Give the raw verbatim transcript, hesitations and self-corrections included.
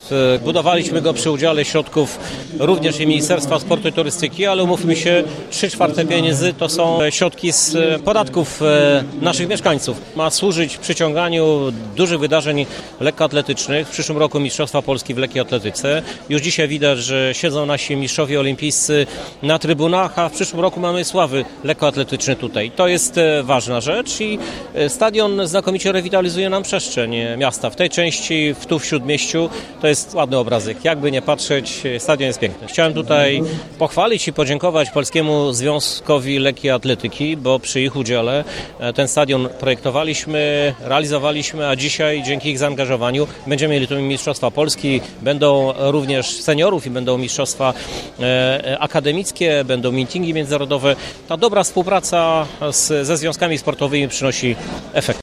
Budowaliśmy go przy udziale środków również i Ministerstwa Sportu i Turystyki, ale umówmy się, trzy czwarte pieniędzy to są środki z podatków naszych mieszkańców. Ma służyć przyciąganiu dużych wydarzeń lekkoatletycznych. W przyszłym roku Mistrzostwa Polski w lekkiej atletyce. Już dzisiaj widać, że siedzą nasi mistrzowie olimpijscy na trybunach, a w przyszłym roku mamy sławy lekkoatletyczne tutaj. To jest ważna rzecz i stadion znakomicie rewitalizuje nam przestrzeń miasta. W tej części, tu w Śródmieściu, to jest ładny obrazek. Jakby nie patrzeć, stadion jest piękny. Chciałem tutaj pochwalić i podziękować Polskiemu Związkowi Lekkiej Atletyki, bo przy ich udziale ten stadion projektowaliśmy, realizowaliśmy, a dzisiaj dzięki ich zaangażowaniu będziemy mieli tu Mistrzostwa Polski, będą również seniorów i będą mistrzostwa akademickie, będą meetingi międzynarodowe. Ta dobra współpraca z, ze związkami sportowymi przynosi efekt.